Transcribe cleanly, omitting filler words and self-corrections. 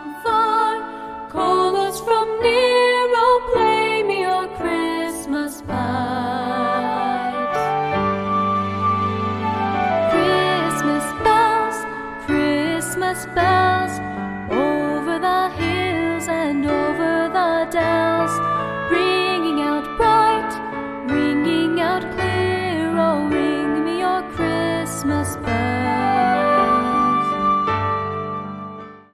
far, call us from near, oh play me your Christmas pipes. Christmas bells, over the hills and over the dells, ringing out bright, ringing out clear, oh ring me your Christmas bells.